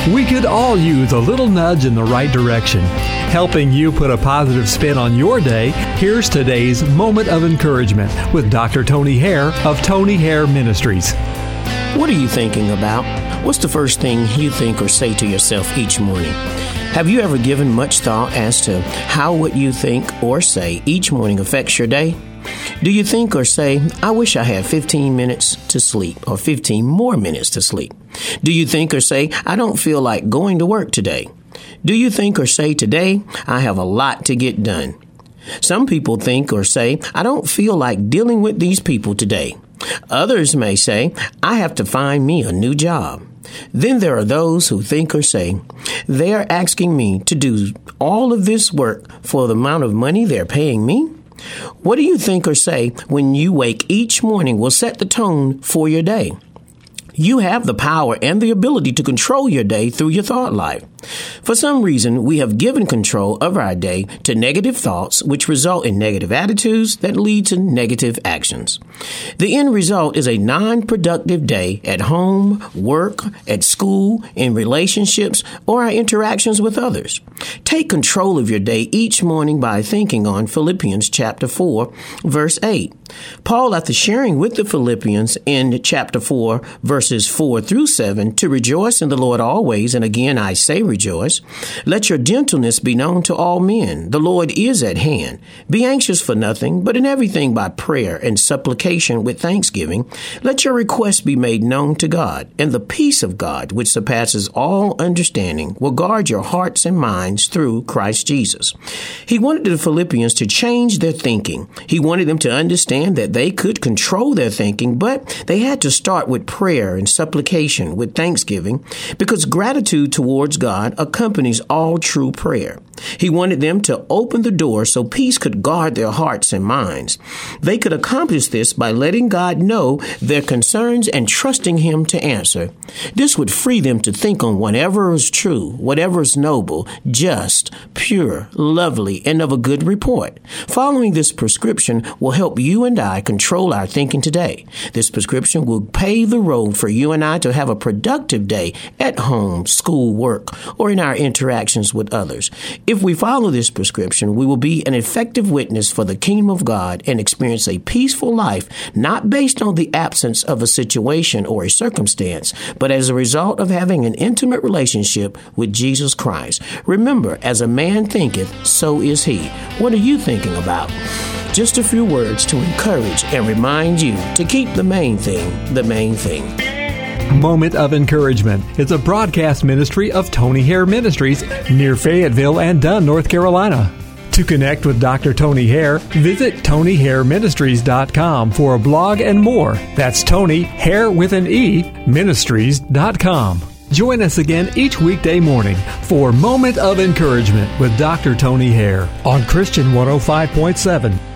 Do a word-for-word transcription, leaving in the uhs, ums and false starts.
We could all use a little nudge in the right direction. Helping you put a positive spin on your day, here's today's Moment of Encouragement with Doctor Tony Hare of Tony Hare Ministries. What are you thinking about? What's the first thing you think or say to yourself each morning? Have you ever given much thought as to how what you think or say each morning affects your day? Do you think or say, I wish I had fifteen minutes to sleep or fifteen more minutes to sleep? Do you think or say, I don't feel like going to work today? Do you think or say, today I have a lot to get done? Some people think or say, I don't feel like dealing with these people today. Others may say, I have to find me a new job. Then there are those who think or say, they are asking me to do all of this work for the amount of money they're paying me? What do you think or say when you wake each morning will set the tone for your day? You have the power and the ability to control your day through your thought life. For some reason, we have given control of our day to negative thoughts, which result in negative attitudes that lead to negative actions. The end result is a non-productive day at home, work, at school, in relationships, or our interactions with others. Take control of your day each morning by thinking on Philippians chapter four, verse eight. Paul, after sharing with the Philippians in chapter four, verses four through seven, to rejoice in the Lord always, and again I say rejoice. Let your gentleness be known to all men. The Lord is at hand. Be anxious for nothing, but in everything by prayer and supplication with thanksgiving, let your requests be made known to God. And the peace of God, which surpasses all understanding, will guard your hearts and minds through Christ Jesus. He wanted the Philippians to change their thinking. He wanted them to understand that they could control their thinking, but they had to start with prayer and supplication with thanksgiving, because gratitude towards God accompanies all true prayer. He wanted them to open the door so peace could guard their hearts and minds. They could accomplish this by letting God know their concerns and trusting Him to answer. This would free them to think on whatever is true, whatever is noble, just, pure, lovely, and of a good report. Following this prescription will help you and I control our thinking today. This prescription will pave the road for you and I to have a productive day at home, school, work, or in our interactions with others. If we follow this prescription, we will be an effective witness for the kingdom of God and experience a peaceful life, not based on the absence of a situation or a circumstance, but as a result of having an intimate relationship with Jesus Christ. Remember, as a man thinketh, so is he. What are you thinking about? Just a few words to encourage and remind you to keep the main thing the main thing. Moment of Encouragement is a broadcast ministry of Tony Hare Ministries near Fayetteville and Dunn, North Carolina. To connect with Doctor Tony Hare, visit Tony Hare Ministries dot com for a blog and more. That's Tony Hare with an E, Ministries dot com. Join us again each weekday morning for Moment of Encouragement with Doctor Tony Hare on Christian one oh five point seven.